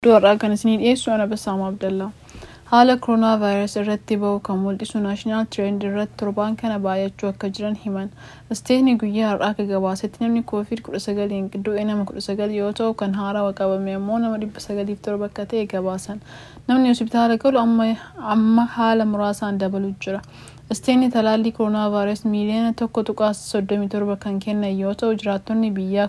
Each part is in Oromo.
Oduu har'aa kan isinii dhiyeessu ana Bassaamaa Abdallaa. Haala koronaa vaayirasii irratti bahu kan mul'isu naashinaal tirend irratti torbaan kana baay'achuu akka jiran himan. Isteetni guyyaa har'aa akka gabaasetti namni COVID-19 du'e nama 19 yoo ta'u kan haarawaa qabame immoo nama 907 akka ta'e gabaasan. Namni hospitaala galu amma haala muraasaan dabaluu jira. Isteetni talaallii koronaa vaayirasii miiliyoona 1.37 kan kennan yoo ta'u jiraattonni biyyaa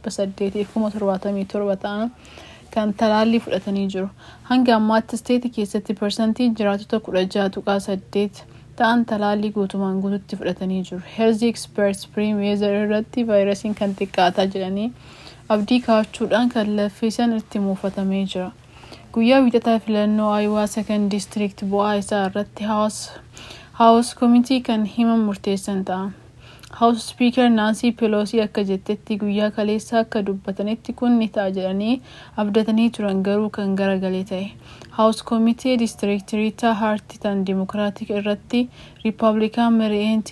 877,077 ta'an kan talaallii fudhatanii jiru. Hanga ammaatti isteetii keessatti parsantii jiraattota 16.8 ta'an talaallii guutumaan guututti fudhatanii jiru. Health Experts Premier irratti vaayirasiin kan xiqqaataa jedhanii abdii kaachuudhaan kan laffisan itti muufatamee jira. Guyyaa wiixataa filannoo Iowa Second District bu'aa isaa irratti House Committee kan himan murteessan ta'a. House Speaker Nancy Pelosi akka jettetti guyyaa kaleessaa akka dubbatanitti kun ni ta'a jedhanii abdatanii turan garuu kan garagalee ta'e. House Committee District Rita Hart tan Democratic irratti Republican Marianne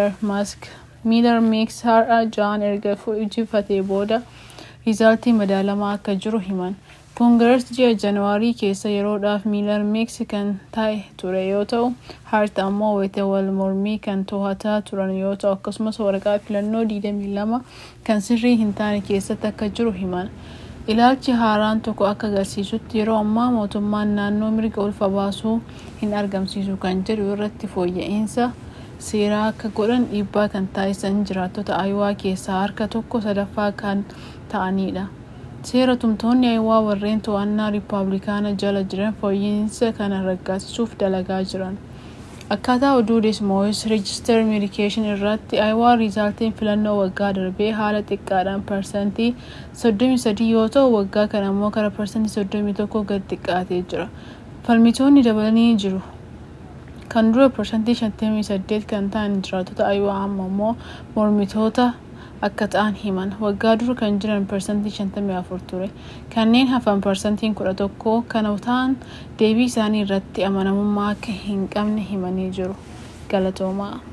Miller Mix har'a John erga injifatee booda rizaaltii madaalamaa akka jiru himan. Congress ji'a Januaarii keessa yeroodhaaf Miller Mix kan ta'e ture yoo ta'u Hart ammoo wayita wal mormii kan to'ataa turan yoo ta'u akkasumas waraqaa filannoo 22 kan sirrii hin taane keessatti akka jiru himan. Ilaalchi haaraan tokko akka agarsiisutti yeroo ammaa mootummaan naannoo mirga ulfa baasuu hin argamsiisu kan jedhu irratti fooyya'insa seeraa akka godhan dhiibbaa kan taasisan jiraattota Iowa keessaa harka 1/3 kan ta'anidha. Seera tumtoonni Iowa warreen to'annaa Riippaabilikaana jala jiran fooyya'insa kana raggaasisuuf dalagaa jiran. Akkaataa oduu Des Moines Register Medication irratti Iowa rizaaltiin filannoo waggaa darbee haala xiqqaadhaan parsantii 33 yoo ta'u waggaa kana immoo gara parsantii 31 gad xiqqaatee jira. Falmitoonni dabalanii jiru. Kan dura parsantii 58 kan ta'an jiraattota Iowa amma immoo mormitoota akka ta'an himan. Waggaa dura kan jiran parsantii 54 ture. Kanneen hafan parsantiin 11 kan ta'an deebii isaanii irratti amanamummaa akka hin qabne himanii jiru. Galatoomaa.